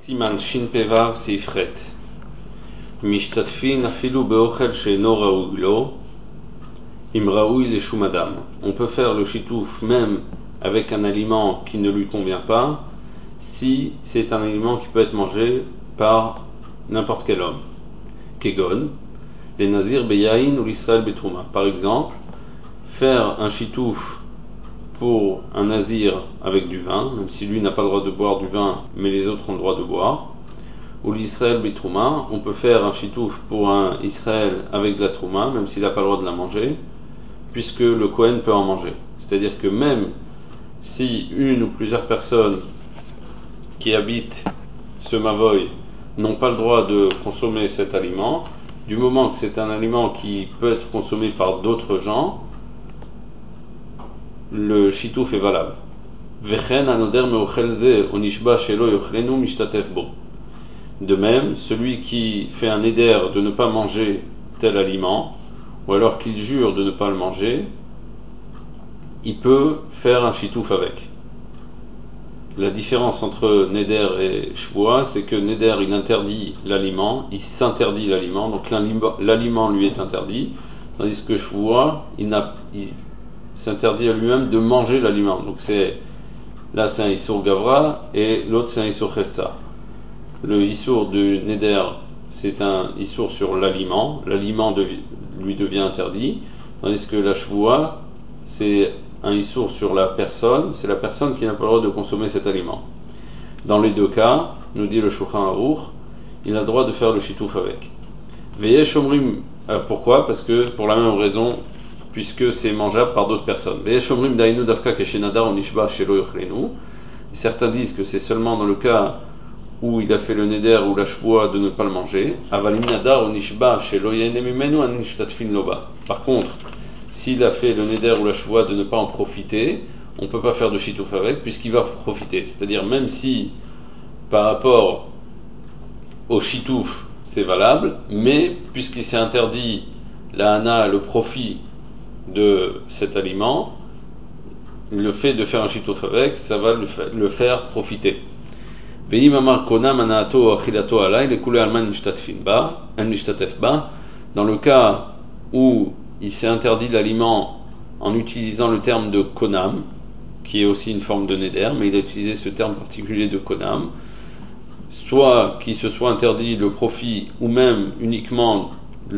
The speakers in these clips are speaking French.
Siman Shin Pevav Seifret. Mishtatfin afilu beochel she'eno raoui lo, im raoui leshum adam. On peut faire le chitouf même avec un aliment qui ne lui convient pas, si c'est un aliment qui peut être mangé par n'importe quel homme. Kegon, les nazir beyain ou l'Israël betrouma. Par exemple, faire un chitouf pour un nazir avec du vin, même si lui n'a pas le droit de boire du vin, mais les autres ont le droit de boire. Ou l'Israël betrouma, on peut faire un chitouf pour un Israël avec de la trouma, même s'il n'a pas le droit de la manger, puisque le Kohen peut en manger. C'est-à-dire que même si une ou plusieurs personnes qui habitent ce mavoy n'ont pas le droit de consommer cet aliment, du moment que c'est un aliment qui peut être consommé par d'autres gens, le chitouf est valable. De même, celui qui fait un éder de ne pas manger tel aliment, ou alors qu'il jure de ne pas le manger, il peut faire un chitouf avec. La différence entre Neder et Shvoua, c'est que Neder il interdit l'aliment, il s'interdit l'aliment, donc l'aliment lui est interdit, tandis que Shvoua, il s'interdit à lui-même de manger l'aliment. Donc là c'est un Issour Gavra et l'autre c'est un Issour Chetza. Le Issour du Neder c'est un Issour sur l'aliment lui devient interdit, tandis que la Shvoua c'est un issour sur la personne, c'est la personne qui n'a pas le droit de consommer cet aliment. Dans les deux cas, nous dit le Shulchan Aruch, il a le droit de faire le chitouf avec. Veyesh omrim, pourquoi? Parce que pour la même raison, puisque c'est mangeable par d'autres personnes. Veyesh omrim dainu davka keshenadar onishba shelo yochlenu. Certains disent que c'est seulement dans le cas où il a fait le neder ou la shvoua de ne pas le manger. Avalim nadar onishba shelo yenemimenu anishtatfin loba. Par contre, s'il a fait le neder ou la shvoua de ne pas en profiter, on ne peut pas faire de chitouf avec, puisqu'il va profiter. C'est-à-dire, même si par rapport au chitouf c'est valable, mais puisqu'il s'est interdit la hana, le profit de cet aliment, le fait de faire un chitouf avec, ça va le faire profiter. Dans le cas où il s'est interdit l'aliment en utilisant le terme de konam, qui est aussi une forme de neder, mais il a utilisé ce terme particulier de konam, soit qu'il se soit interdit le profit, ou même uniquement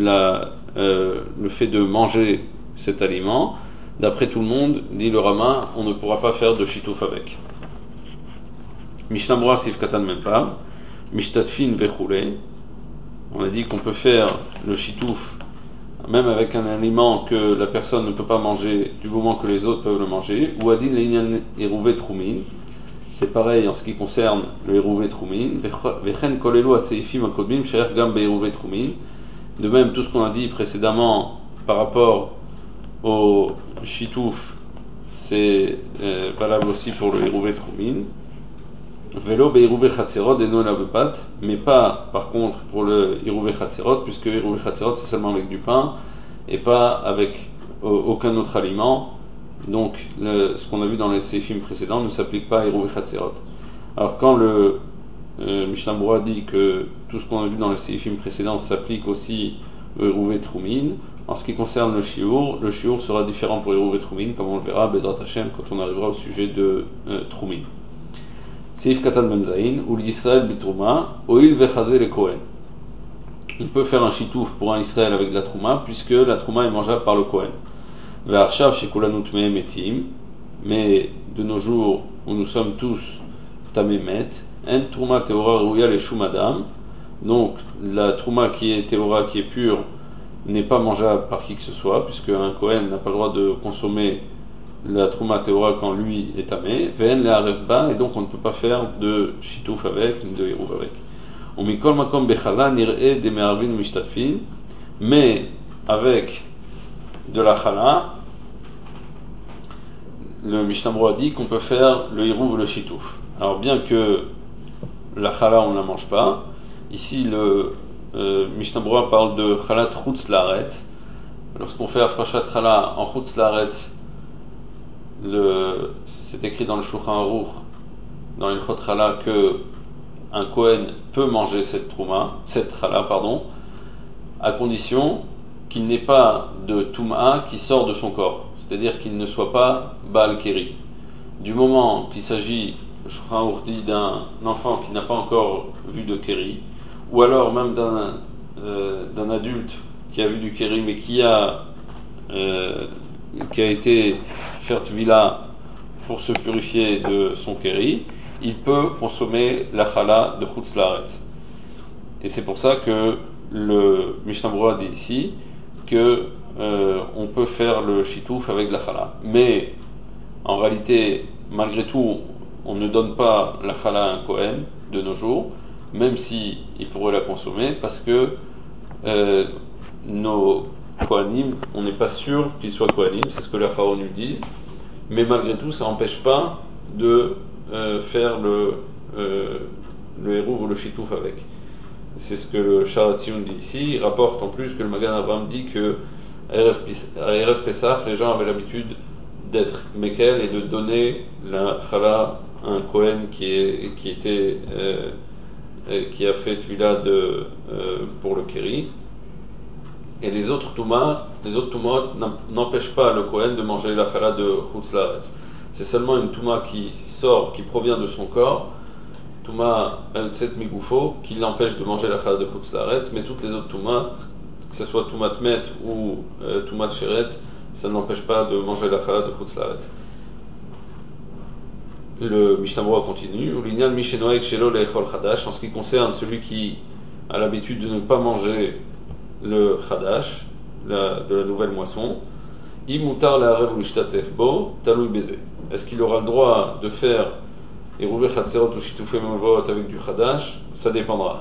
le fait de manger cet aliment. D'après tout le monde, dit le Rama, on ne pourra pas faire de chitouf avec. Mishnah Brura Sif Katan Mempa, Mishtatfin Vechule. On a dit qu'on peut faire le chitouf même avec un aliment que la personne ne peut pas manger du moment que les autres peuvent le manger. Ou adin l'inyan eruve trumin, c'est pareil en ce qui concerne le eruve trumin. Vechen kolelu aseifim akodmim she'er gam be'eruve trumin. De même, tout ce qu'on a dit précédemment par rapport au chitouf, c'est valable aussi pour le eruve trumin. Velo be'eruve chatzerot eno la bepat, mais pas par contre pour le eruve chatzerot, puisque eruve chatzerot c'est seulement avec du pain et pas avec aucun autre aliment. Donc ce qu'on a vu dans les séifim précédents ne s'applique pas à eruve chatzerot. Alors quand le Mishnah Brura dit que tout ce qu'on a vu dans les séifim précédents s'applique aussi au eruve trumin, en ce qui concerne le shiur sera différent pour eruve trumin, comme on le verra Bezrat Hashem quand on arrivera au sujet de trumin. Seif Katan Memzaïn, ou l'Israël bitrouma, oil vechazer le Kohen. On peut faire un chitouf pour un Israël avec de la trouma, puisque la trouma est mangeable par le Kohen. Ve'arshav shekulanu tmeim etim, mais de nos jours où nous sommes tous tamémet, en trouma teora rouya le shum adam, donc la trouma qui est teora, qui est pure, n'est pas mangeable par qui que ce soit, puisque un Kohen n'a pas le droit de consommer la trouma teora quand lui est tamé, ven le arefba, et donc on ne peut pas faire de chitouf avec, ni de hérouv avec. On mikol makom bechala nir'e de me'arvin mishtatfin, mais avec de la chala, le Mishnah Brura dit qu'on peut faire le hérouv ou le chitouf. Alors bien que la chala on ne la mange pas, ici le Mishnah Brura parle de chalat chutz laaretz. Lorsqu'on fait afrashat chala en chutz laaretz, c'est écrit dans le Shulchan Aruch, dans l'Ilchot Chala, que un Kohen peut manger cette challah, pardon, à condition qu'il n'ait pas de Touma qui sort de son corps, c'est-à-dire qu'il ne soit pas Baal Keri. Du moment qu'il s'agit, je crois, d'un enfant qui n'a pas encore vu de Keri, ou alors même d'un adulte qui a vu du Keri mais qui a été faire Tvila pour se purifier de son Keri, il peut consommer la challah de Chutz Laaretz. Et c'est pour ça que le Mishnah Berurah dit ici que on peut faire le shitouf avec la challah. Mais en réalité, malgré tout, on ne donne pas la challah à un Kohen de nos jours, même si il pourrait la consommer, parce que nos Kohanim, on n'est pas sûr qu'ils soient Kohanim, c'est ce que les Pharaons nous disent, mais malgré tout, ça n'empêche pas de faire le hérouv ou le shitouf avec. C'est ce que le Shaar HaTziyun dit ici. Il rapporte en plus que le Magan Avraham dit que à Erev Pesach, les gens avaient l'habitude d'être Mekel et de donner la challah à un Kohen qui a fait Tvila pour le Keri. Et les autres Toumot n'empêchent pas le Kohen de manger la challah de Chutz Laaretz. C'est seulement une Touma qui provient de son corps, Touma Yotset Migoufo, qui l'empêche de manger la challah de Chutz Laaretz, mais toutes les autres Toumas, que ce soit Toumat Met ou Toumat Sheretz, ça n'empêche pas de manger la challah de Chutz Laaretz. Le Mishnah Berurah continue, en ce qui concerne celui qui a l'habitude de ne pas manger le Chadash, de la nouvelle moisson, est-ce qu'il aura le droit de faire Eruvé Chatzerot ou Shitufei Mevot avec du Chadash? Ça dépendra.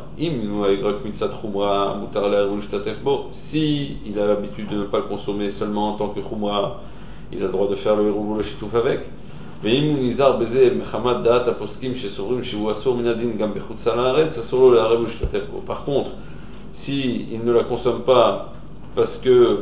Si il a l'habitude de ne pas le consommer seulement en tant que Chumra, il a le droit de faire le Eruv ou le Shituf avec. Par contre, si il ne la consomme pas parce que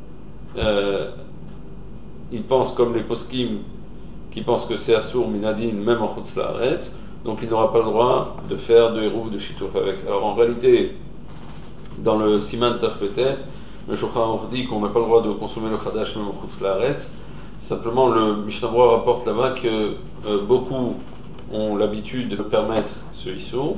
il pense comme les poskim qui pensent que c'est Asur Minadin même en Chutz Laaretz, donc il n'aura pas le droit de faire de Hérouv de Shitouf avec. Alors en réalité, dans le Siman Taf peut-être, le Shulchan Aruch dit qu'on n'a pas le droit de consommer le Chadash même en Chutz Laaretz. Simplement, le Mishnah Berurah rapporte là-bas que beaucoup ont l'habitude de permettre ce Issur,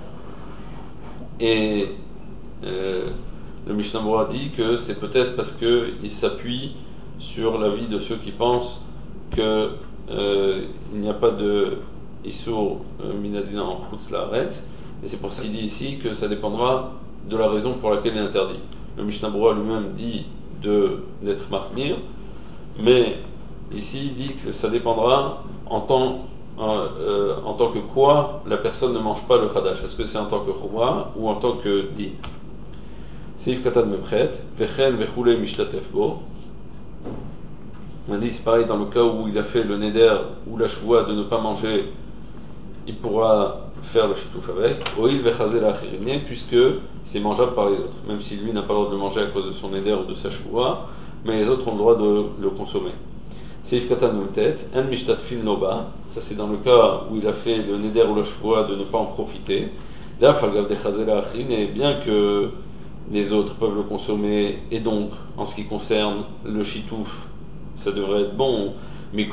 et le Mishnah Berurah dit que c'est peut-être parce qu'il s'appuie sur l'avis de ceux qui pensent qu'il n'y a pas de Issur Minadina en Chutz Laaretz, et c'est pour ça qu'il dit ici que ça dépendra de la raison pour laquelle il est interdit. Le Mishnah Berurah lui-même dit d'être Mahmir, mais ici il dit que ça dépendra en tant que quoi la personne ne mange pas le Chadash. Est-ce que c'est en tant que Chumra ou en tant que Din? Seif Katan Mepchet, Vechen Vechule Mishtatef Bo. On dit c'est pareil dans le cas où il a fait le Neder ou la Shvoua de ne pas manger, il pourra faire le Shitouf avec. Oil Vechazel Achirine, puisque c'est mangeable par les autres, même si lui n'a pas le droit de le manger à cause de son Neder ou de sa Shvoua, mais les autres ont le droit de le consommer. Seif Katan Memtet, En Mishtatfin Noba, ça c'est dans le cas où il a fait le Neder ou la Shvoua de ne pas en profiter. Dafalgav Dechazel Achirine, et bien que les autres peuvent le consommer, et donc en ce qui concerne le Shitouf, ça devrait être bon. Mais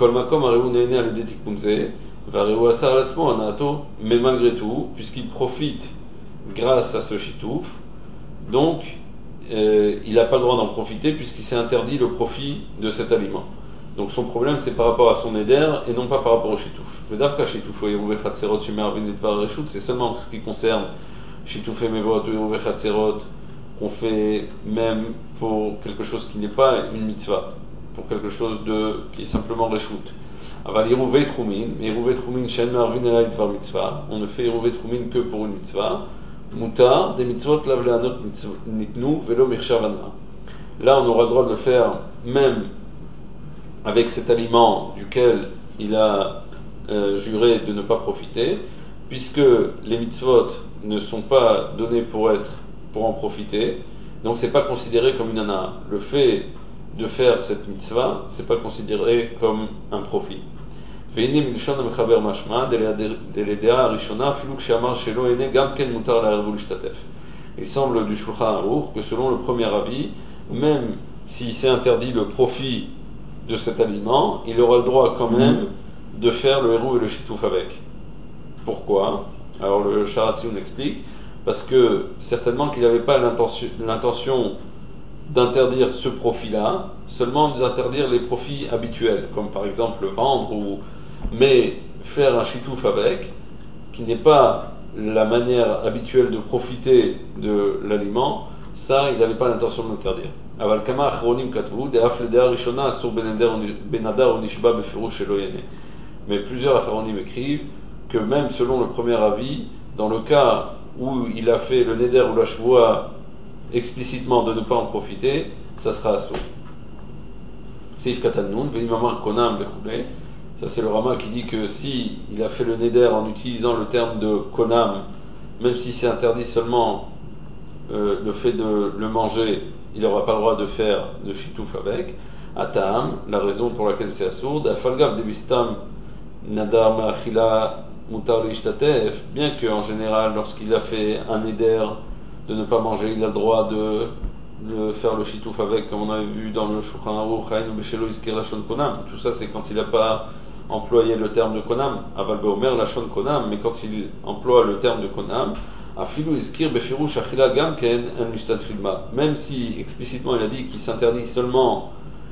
malgré tout, puisqu'il profite grâce à ce Shitouf, donc il n'a pas le droit d'en profiter puisqu'il s'est interdit le profit de cet aliment. Donc son problème c'est par rapport à son éder et non pas par rapport au Shitouf. Le Davka Shitouf c'est seulement en ce qui concerne Shitouf et Mevot ou Chatzerot qu'on fait même pour quelque chose qui n'est pas une mitzvah, pour quelque chose qui est simplement reshoot. Aval Yerouvé Troumin, Yerouvé Troumin Shen Marvin Elay Dvar Mitzvah, on ne fait Yerouvé Troumin que pour une mitzvah. Mutar, des mitzvot lav le'anot nitnu velo mirshavana. Là, on aura le droit de le faire même avec cet aliment duquel il a juré de ne pas profiter, puisque les mitzvot ne sont pas donnés pour en profiter, donc c'est pas considéré comme une ana. Le fait de faire cette mitzvah, c'est pas considéré comme un profit. והנה מלשון המחבר משמע, דלדעה הראשונה, אפילו כשאמר שלא הנה, גם כן מותר לערב ולהשתתף. Il semble du Shulchan Aruch que selon le premier avis, même s'il s'est interdit le profit de cet aliment, il aura le droit quand même de faire le héros et le chitouf avec. Pourquoi? Alors le Sharatzion explique, parce que certainement qu'il n'avait pas l'intention d'interdire ce profit-là, seulement d'interdire les profits habituels, comme par exemple vendre, mais faire un chitouf avec, qui n'est pas la manière habituelle de profiter de l'aliment, ça, il n'avait pas l'intention de l'interdire. אבל כמה אחרונים כתבו, דאף לדעה ראשונה אסור בנדר או נשבע בפירוש שלא ינה. Mais plusieurs אחרונים écrivent que même selon le premier avis, dans le cas où il a fait le neder ou la shvoua explicitement de ne pas en profiter, ça sera assour. Seif Katanoun, Venimamar Konam Bechoulé. Ça, c'est le Rama qui dit que si il a fait le neder en utilisant le terme de konam, même si c'est interdit seulement le fait de le manger, il n'aura pas le droit de faire de chitouf avec. Atam, la raison pour laquelle c'est assourd, Afalgav debistam nadar ma'achila mutar l'ishtatef, bien qu'en général, lorsqu'il a fait un neder de ne pas manger, il a le droit de faire le chitouf avec, comme on avait vu dans le Shulchan Aruch, Hainu beshelo izkir lashon konam. Tout ça, c'est quand il n'a pas employer le terme de konam, aval beomer lachon konam, mais quand il emploie le terme de konam, afilu iskir befirush achila gam ken en mishtatfil ma. Même si explicitement il a dit qu'il s'interdit seulement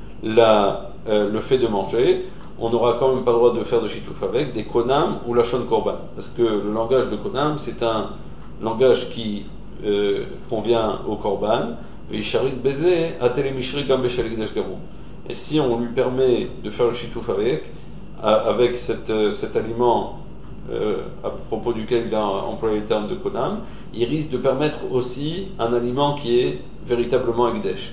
le fait de manger, on n'aura quand même pas le droit de faire de chitouf avec des konam ou lachon korban, parce que le langage de konam c'est un langage qui convient au korban, et sharit beze atele mishri gam beshel gdesh gamou. Et si on lui permet de faire le chitouf avec cet aliment à propos duquel il a employé le terme de konam, il risque de permettre aussi un aliment qui est véritablement ekdesh.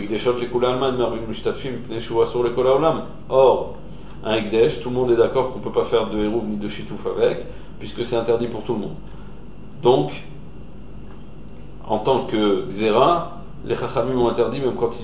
Or, un ekdesh, tout le monde est d'accord qu'on ne peut pas faire de hérouv ni de chitouf avec, puisque c'est interdit pour tout le monde. Donc, en tant que xéra, les chachamim ont interdit, même quand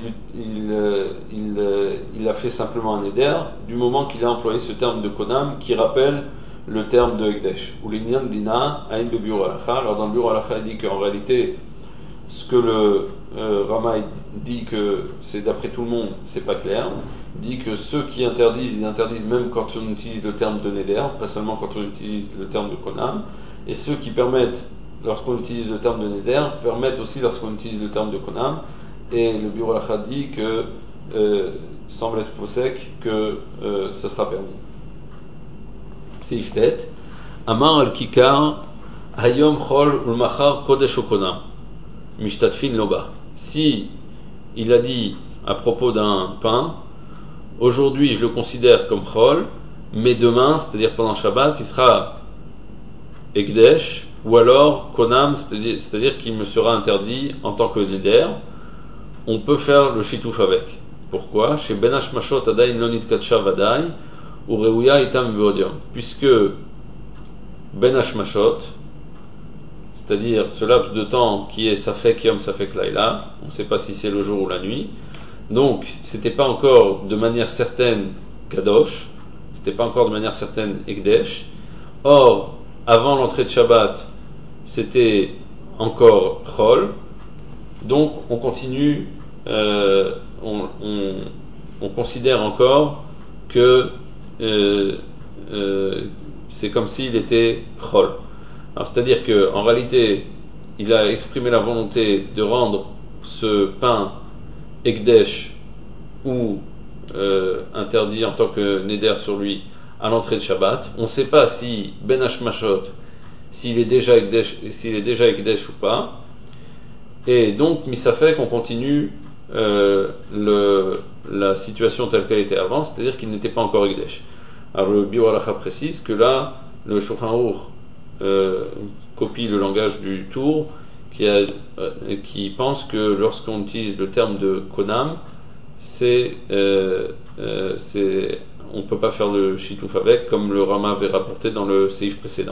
il a fait simplement un éder, du moment qu'il a employé ce terme de konam qui rappelle le terme de ekdesh. Ou l'inyan dina aïn bebiur alacha. Alors dans le bureau alacha, il dit qu'en réalité, ce que le Rama dit que c'est d'après tout le monde, c'est pas clair. Il dit que ceux qui interdisent, ils interdisent même quand on utilise le terme de neder, pas seulement quand on utilise le terme de konam. Et ceux qui permettent lorsqu'on utilise le terme de neder, permettent aussi lorsqu'on utilise le terme de konam. Et le bureau alacha dit que semble être possèque que ça sera permis. Seiftet Amar al kikar hayom chol ulmachar kodesh okonam mishtatfin loba. Si il a dit à propos d'un pain, aujourd'hui je le considère comme chol, mais demain, c'est-à-dire pendant Shabbat, il sera ekdesh, ou alors konam, c'est-à-dire qu'il me sera interdit en tant que neder, on peut faire le chitouf avec. Pourquoi? Chez Ben Hashmashot adayin lo nitkatsha vadai ou reuya itam beodium. Puisque Ben Hashmashot, c'est-à-dire ce laps de temps qui est safek yom safek laila, on ne sait pas si c'est le jour ou la nuit, donc c'était pas encore de manière certaine kadosh, c'était pas encore de manière certaine ekdesh. Or, avant l'entrée de Shabbat, c'était encore chol, donc on continue, on considère encore que c'est comme s'il était chol. Alors c'est-à-dire qu'en réalité, il a exprimé la volonté de rendre ce pain ekdesh ou interdit en tant que neder sur lui à l'entrée de Shabbat. On ne sait pas si Ben Hashmashot, s'il est déjà ekdesh ou pas. Et donc, misafek, on continue la situation telle qu'elle était avant, c'est-à-dire qu'il n'était pas encore ekdesh. Alors le Biur Halacha précise que là, le Shulchan Aruch copie le langage du Tour qui pense que lorsqu'on utilise le terme de konam, on ne peut pas faire le chitouf avec, comme le Rama avait rapporté dans le séif précédent.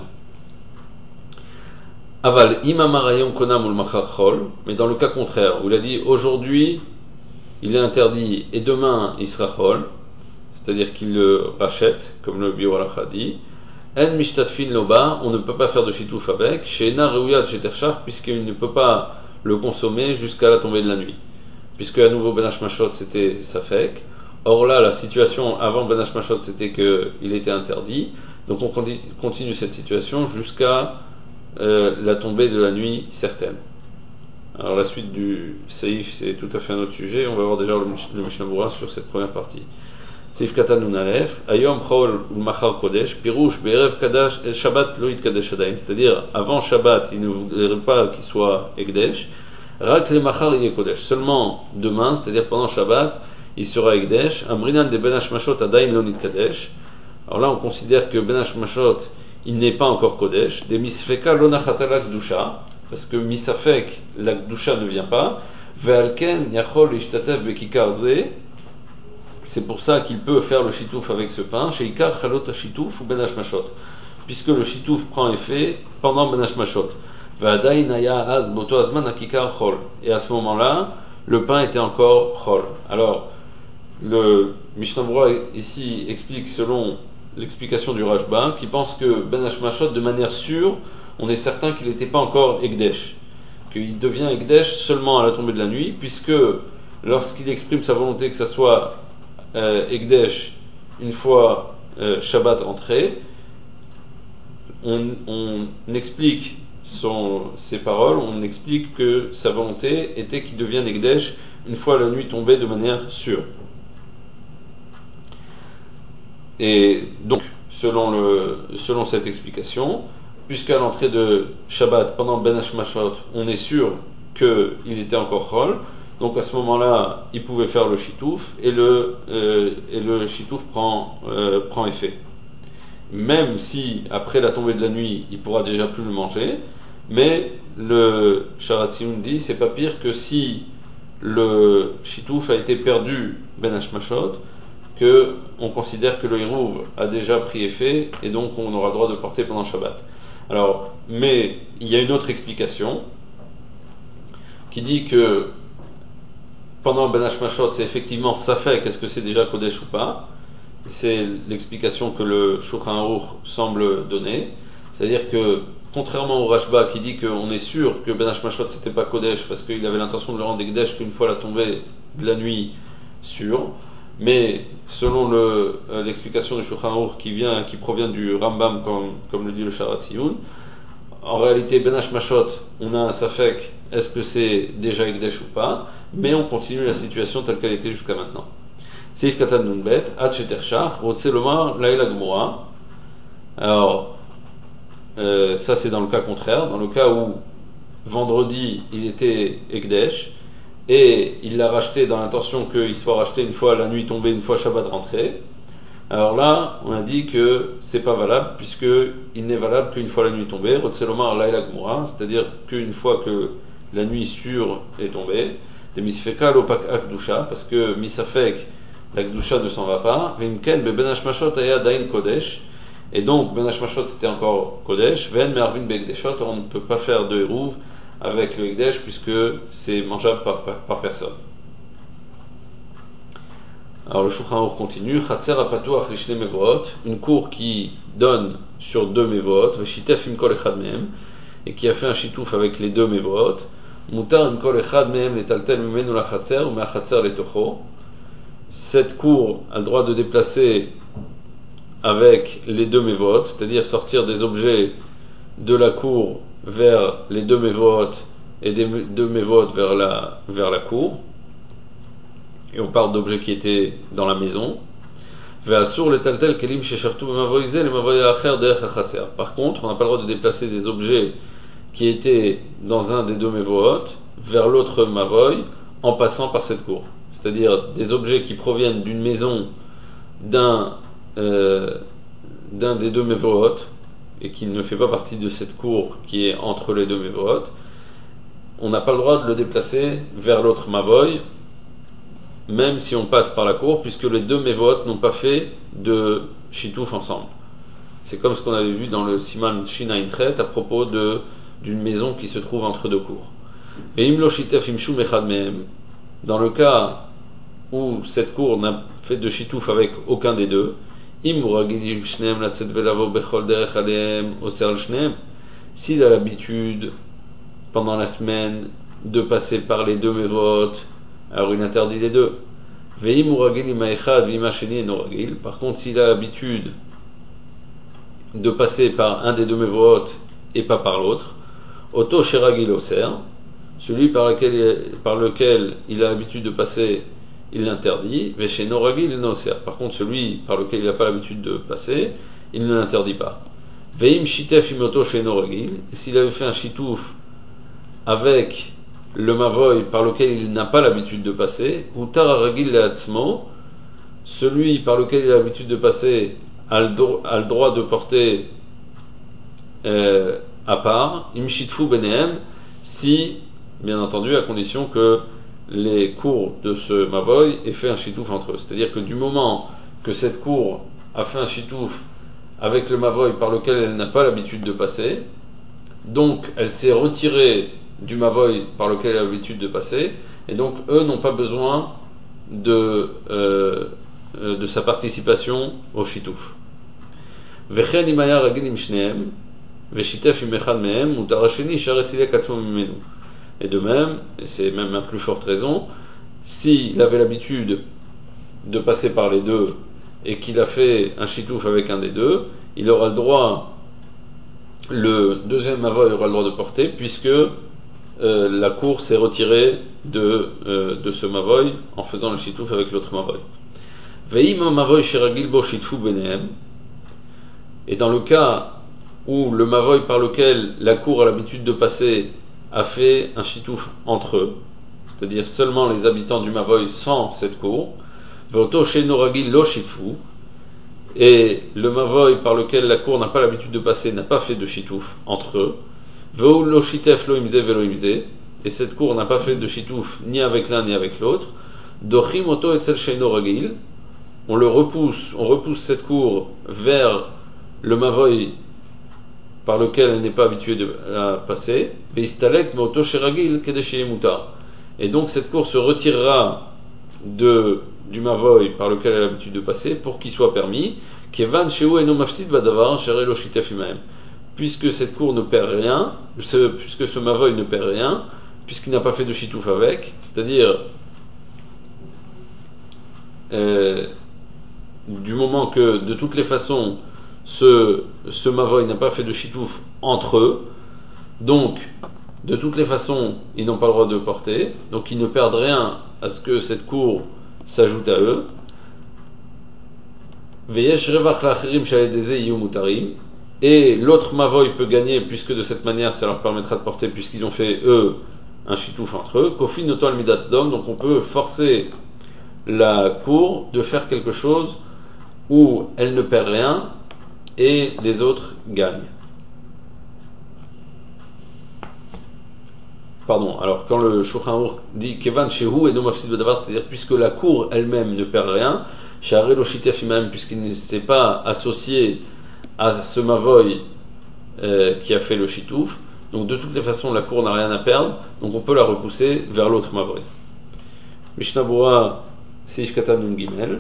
Aval imamarayom konam ul machar chol, mais dans le cas contraire, où il a dit aujourd'hui il est interdit et demain il sera chol, c'est-à-dire qu'il le rachète, comme le Biur al dit. En mishtatfin loba, on ne peut pas faire de shitouf avec. Chez Ena reuyad chez Terchar, puisqu'il ne peut pas le consommer jusqu'à la tombée de la nuit. Puisque à nouveau Ben Hashmashot c'était Safek. Or là, la situation avant Ben Hashmashot c'était qu'il était interdit. Donc on continue cette situation jusqu'à la tombée de la nuit certaine. Alors la suite du Seif c'est tout à fait un autre sujet. On va voir déjà le Mishnah Berurah sur cette première partie. Seif Katan Nun Aleph, Ayom Chol ou Machar Kodesh, Pirouche, Be'erev Kadash, El Shabbat Loïd Kadesh Adain, c'est-à-dire avant Shabbat, il ne voudrait pas qu'il soit Ekdesh, Rak le Machar Yé Kodesh, seulement demain, c'est-à-dire pendant Shabbat, il sera Ekdesh, Amrinan de Ben Hashmashot Adain Loïd Kadesh. Alors là, on considère que Ben Hashmashot, il n'est pas encore Kodesh, des Misfeka Lonachatala Kdusha, parce que Misafek, la Kdusha ne vient pas, Ve'alken Yachol Ishtatev Bekikar Ze. C'est pour ça qu'il peut faire le shitouf avec ce pain, chez Ikar Chalot Shitouf ou Ben Hashmashot, puisque le shitouf prend effet pendant Ben Hashmashot. Va'adai Naya Az Boto Azman Akikar Chol. Et à ce moment-là, le pain était encore Chol. Alors, le Mishnah Berurah ici explique selon l'explication du Rashba, qui pense que Ben Hashmashot, de manière sûre, on est certain qu'il n'était pas encore Ekdesh, qu'il devient Ekdesh seulement à la tombée de la nuit, puisque lorsqu'il exprime sa volonté que ça soit Ekdesh une fois Shabbat rentré, on explique ses paroles, on explique que sa volonté était qu'il devienne Ekdesh une fois la nuit tombée de manière sûre. Et donc, selon cette explication, puisqu'à l'entrée de Shabbat, pendant Ben Hashmashot, on est sûr qu'il était encore Chol, donc à ce moment-là, il pouvait faire le shitouf, et le shitouf prend effet. Même si, après la tombée de la nuit, il pourra déjà plus le manger, mais le Sharatziun dit, c'est pas pire que si le shitouf a été perdu Ben Hashmashot, qu'on considère que le Hirouv a déjà pris effet, et donc on aura le droit de porter pendant Shabbat. Alors, mais il y a une autre explication qui dit que pendant Ben Hashmashot, c'est effectivement Safek, est-ce que c'est déjà Kodesh ou pas? C'est l'explication que le Shulchan Aruch semble donner. C'est-à-dire que, contrairement au Rashba qui dit qu'on est sûr que Ben Hashmashot c'était pas Kodesh parce qu'il avait l'intention de le rendre Ekdesh qu'une fois la tombée de la nuit sûre, mais selon l'explication du Shulchan Aruch qui provient du Rambam, comme le dit le Sharatziun, en réalité, Ben Hashmashot, on a un Safek, est-ce que c'est déjà Ekdesh ou pas? Mais on continue la situation telle qu'elle était jusqu'à maintenant. Seif Katan Nunbet, Ad Shetershach, Rotse Lomar, Laila Gmora. Alors, ça c'est dans le cas contraire, dans le cas où vendredi il était Ekdesh et il l'a racheté dans l'intention qu'il soit racheté une fois la nuit tombée, une fois Shabbat rentré. Alors là, on a dit que c'est pas valable puisque il n'est valable qu'une fois la nuit tombée. Rotselomar Laila Gmura, c'est-à-dire qu'une fois que la nuit sûre est tombée. Des misfeka lopak akdusha, parce que misafek la kdusha ne s'en va pas. Vimken be ben hashmashot aya dain kodesh, et donc ben hashmashot c'était encore kodesh. Ven mervin be ekdeshot, on ne peut pas faire de hérouv avec le ekdesh puisque c'est mangeable par personne. Alors le Shulchan Aruch continue, Chatzer apatuach lishne mevoot, une cour qui donne sur deux mevoot, veshitef im kol echad mehem, et qui a fait un shitouf avec les deux mevoot, mutar im kol echad mehem letaltel mimenu la chatzer ou mea chatzer letocho. Cette cour a le droit de déplacer avec les deux mevoot, c'est-à-dire sortir des objets de la cour vers les deux mevoot et des deux mevoot vers la cour. Et on parle d'objets qui étaient dans la maison. Par contre, on n'a pas le droit de déplacer des objets qui étaient dans un des deux mevoot vers l'autre mavoy en passant par cette cour. C'est-à-dire des objets qui proviennent d'une maison d'un des deux mevoot et qui ne fait pas partie de cette cour qui est entre les deux mevoot. On n'a pas le droit de le déplacer vers l'autre mavoy, même si on passe par la cour, puisque les deux mévotes n'ont pas fait de shitouf ensemble. C'est comme ce qu'on avait vu dans le Siman Shinaïn Chet à propos d'une maison qui se trouve entre deux cours. Dans le cas où cette cour n'a fait de chitouf avec aucun des deux, s'il a l'habitude pendant la semaine de passer par les deux mévot, alors il interdit les deux. Par contre, s'il a l'habitude de passer par un des deux mévot et pas par l'autre, Oto Sheragil Oser, celui par lequel il a l'habitude de passer, il l'interdit. Vesheno Ragil Noser. Par contre, celui par lequel il n'a pas l'habitude de passer, il ne l'interdit pas. Veim Shitef Imoto Sheno Ragil. S'il avait fait un shitouf avec le mavoy par lequel il n'a pas l'habitude de passer, ou Tara Ragil Leatzmo, celui par lequel il a l'habitude de passer a le droit de porter à part, imshitfu benehem, si, bien entendu, à condition que les cours de ce mavoy aient fait un shitouf entre eux. C'est-à-dire que du moment que cette cour a fait un shitouf avec le mavoy par lequel elle n'a pas l'habitude de passer, donc elle s'est retirée du mavoy par lequel elle a l'habitude de passer, et donc eux n'ont pas besoin de sa participation au shitouf. Vechen imaya ragil im shneem, veshitef im echad mehem, mutar hasheni shar esilek atzmo mimenu. Et de même, et c'est même à plus forte raison, s'il avait l'habitude de passer par les deux et qu'il a fait un shitouf avec un des deux, il aura le droit, le deuxième mavoy aura le droit de porter, puisque la cour s'est retirée de ce mavoy en faisant le shitouf avec l'autre mavoy. Veim mavoy shiragil bo shitfu benehem. Et dans le cas où le mavoy par lequel la cour a l'habitude de passer a fait un shitouf entre eux, c'est-à-dire seulement les habitants du mavoy sans cette cour, voto sheno ragil lo shitfu, et le mavoy par lequel la cour n'a pas l'habitude de passer n'a pas fait de shitouf entre eux, veu lo shitef lo imze velo imze, et cette cour n'a pas fait de shitouf ni avec l'un ni avec l'autre, dochim oto etzel sheno ragil, on repousse cette cour vers le mavoy par lequel elle n'est pas habituée à passer, et donc cette cour se retirera du mavoy par lequel elle a l'habitude de passer pour qu'il soit permis, puisque cette cour ne perd rien, puisque ce mavoy ne perd rien, puisqu'il n'a pas fait de shitouf avec, c'est-à-dire du moment que de toutes les façons ce mavoy n'a pas fait de shitouf entre eux, donc de toutes les façons ils n'ont pas le droit de porter, donc ils ne perdent rien à ce que cette cour s'ajoute à eux. Et l'autre mavoy peut gagner, puisque de cette manière ça leur permettra de porter, puisqu'ils ont fait eux un shitouf entre eux. Kofi notal midatzdom, donc on peut forcer la cour de faire quelque chose où elle ne perd rien et les autres gagnent. Pardon, alors quand le Shulchan Aruch dit Kevan Shehu et no mafsid badavar, c'est-à-dire puisque la cour elle-même ne perd rien, Sha'are lo shitef imam, puisqu'il ne s'est pas associé à ce mavoy qui a fait le shitouf, donc de toutes les façons la cour n'a rien à perdre, donc on peut la repousser vers l'autre mavoy. Mishnah Berurah Seif Katan Nun Gimel.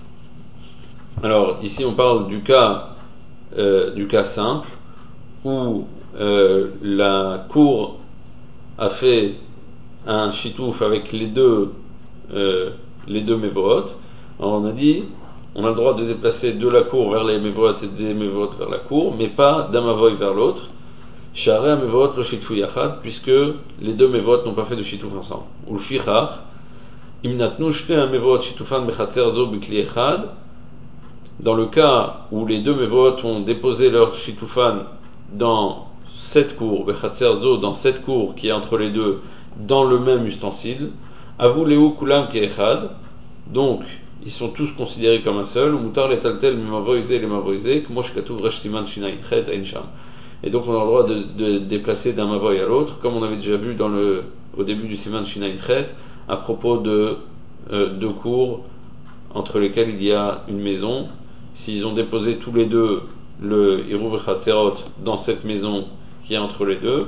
Alors ici on parle du cas simple où la cour a fait un shitouf avec les deux mévoot. Alors on a dit on a le droit de déplacer de la cour vers les mévoot et des mévoot vers la cour, mais pas d'un mavoy vers l'autre. Sha'arei mévoot lo shitfu yachad, puisque les deux mévoot n'ont pas fait de shitouf ensemble. Ulfichach im natnu shne mévoot shitufan bechatzer zo bikli echad. Dans le cas où les deux mévoot ont déposé leur shitufan dans cette cour, dans cette cour qui est entre les deux, dans le même ustensile, avou leu kulam ki echad, donc ils sont tous considérés comme un seul, mutar letaltel mimavoize les mavoize, kmosh katuv resh siman shinayin chet ain sham. Et donc on a le droit de déplacer d'un mavoy à l'autre, comme on avait déjà vu au début du siman shinayin chet, à propos de deux cours entre lesquels il y a une maison. S'ils ont déposé tous les deux le Hiruv Chatzerot dans cette maison qui est entre les deux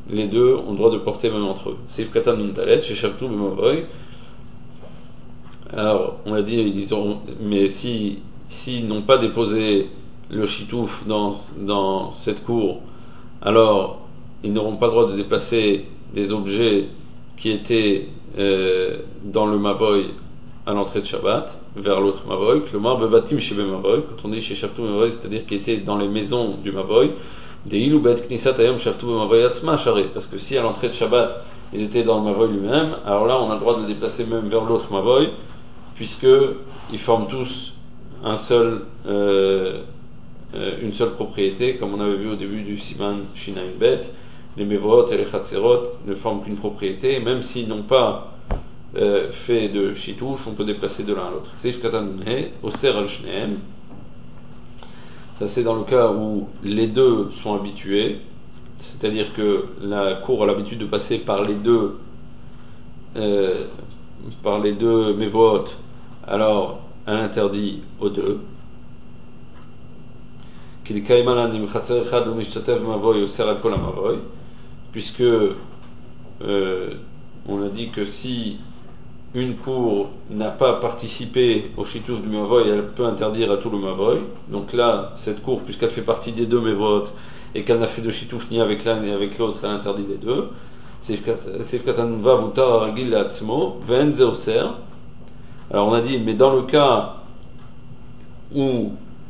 ont le droit de porter même entre eux. Seif Katan Nun Dalet, chez Shavtu B'Mavoy, Alors, on a dit, mais s'ils n'ont pas déposé le chitouf dans cette cour, alors ils n'auront pas le droit de déplacer des objets qui étaient dans le Mavoy à l'entrée de Shabbat vers l'autre Mavoy. Le Mar Bebatim chez Mavoy, quand on dit chez Shaftu Mavoy, c'est-à-dire qui étaient dans les maisons du Mavoy, des Ilou Bet Knisat Ayom Shaftu Mavoy Atzma Share, parce que si à l'entrée de Shabbat ils étaient dans le Mavoy lui-même, alors là on a le droit de les déplacer même vers l'autre Mavoy, puisque ils forment tous un seul une seule propriété, comme on avait vu au début du Siman Shinaim Bet. Les Mevot et les Chatzerot ne forment qu'une propriété, et même s'ils n'ont pas fait de Shitouf, on peut déplacer de l'un à l'autre. Seif Katanunhe, Oser al Shneem. Ça, c'est dans le cas où les deux sont habitués, c'est-à-dire que la cour a l'habitude de passer par les deux Mevot, alors elle interdit aux deux. Puisque on a dit que si une cour n'a pas participé au chitouf du Mavoy, elle peut interdire à tout le Mavoy. Donc là, cette cour, puisqu'elle fait partie des deux Mevot et qu'elle n'a fait de chitouf ni avec l'un ni avec l'autre, elle interdit les deux. Alors on a dit, mais dans le cas où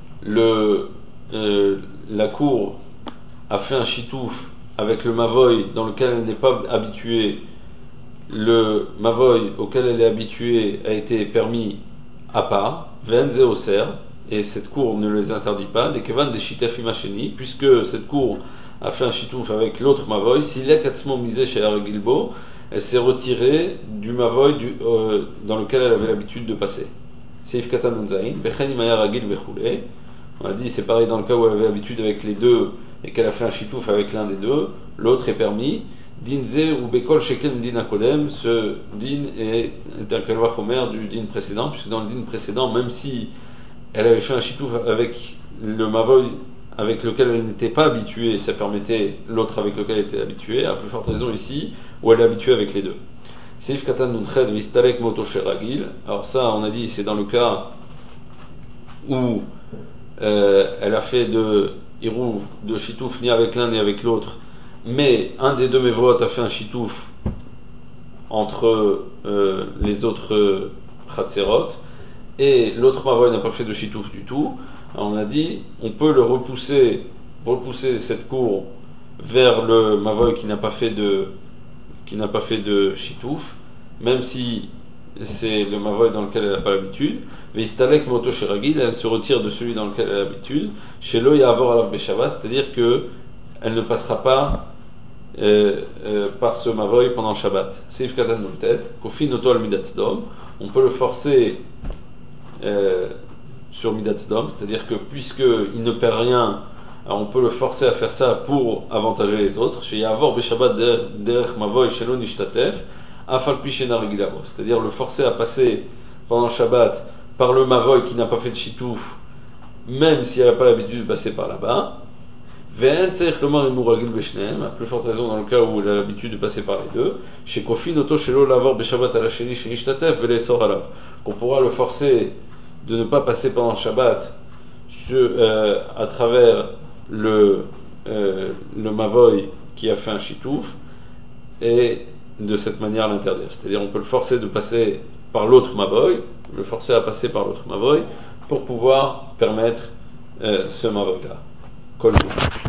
la cour a fait un chitouf avec le Mavoy dans lequel elle n'est pas habituée, le Mavoy auquel elle est habituée a été permis à part, Venze Oser, et cette cour ne les interdit pas, des Kevan des Shitef Imacheni, puisque cette cour a fait un chitouf avec l'autre Mavoy, s'il est Katzmo misé chez Argilbo, elle s'est retirée du Mavoy dans lequel elle avait l'habitude de passer. Seif Katan Unzain, Bechen Imaya Ragil Vechule. On a dit c'est pareil dans le cas où elle avait l'habitude avec les deux et qu'elle a fait un chitouf avec l'un des deux, l'autre est permis. Dinze ou Bekol Sheken Din Akolem, ce din est un kalvach omer du din précédent, puisque dans le din précédent, même si elle avait fait un chitouf avec le Mavoy avec lequel elle n'était pas habituée, ça permettait l'autre avec lequel elle était habituée, à plus forte raison ici, où elle est habituée avec les deux. Seif Katan Nunched Vistalek Moto Sheragil. Alors ça, on a dit, c'est dans le cas où elle a fait de Hirouv, de Chitouf, ni avec l'un ni avec l'autre, mais un des deux Mevot a fait un Chitouf entre les autres Chatzerot, et l'autre Mavoy n'a pas fait de Chitouf du tout. Alors on a dit, on peut le repousser cette cour vers le Mavoy qui n'a pas fait de Chitouf, même si c'est le Mavoy dans lequel elle n'a pas l'habitude. Veistalek Moto Sheragil, elle se retire de celui dans lequel elle a l'habitude. Chez Lo Yavor Alav Beshavat, c'est-à-dire que elle ne passera pas par ce Mavoy pendant Shabbat. Seif Katan Nultet, Kofin Oto al Midat Sdom, on peut le forcer sur Midat Sdom, c'est-à-dire que puisqu'il ne perd rien, alors on peut le forcer à faire ça pour avantager les autres. Chez Yavor Beshabat Derech Mavoy Shelo Nishtatef, Afal Pishena Regilavo, c'est-à-dire le forcer à passer pendant Shabbat par le Mavoy qui n'a pas fait de Chitouf, même si elle n'a pas l'habitude de passer par là-bas. Ve'en tzerich lomar imuragil beshneim, à plus forte raison dans le cas où elle a l'habitude de passer par les deux. Chez Kofin Oto Shelo Lavor Beshabat Alasheni Shenishtatef Velesor Alav, qu'on pourra le forcer de ne pas passer pendant Shabbat à travers le Mavoy qui a fait un Chitouf, et de cette manière l'interdire. C'est-à-dire on peut le forcer de passer par l'autre Mavoy, le forcer à passer par l'autre Mavoy, pour pouvoir permettre ce Mavoy-là. Kol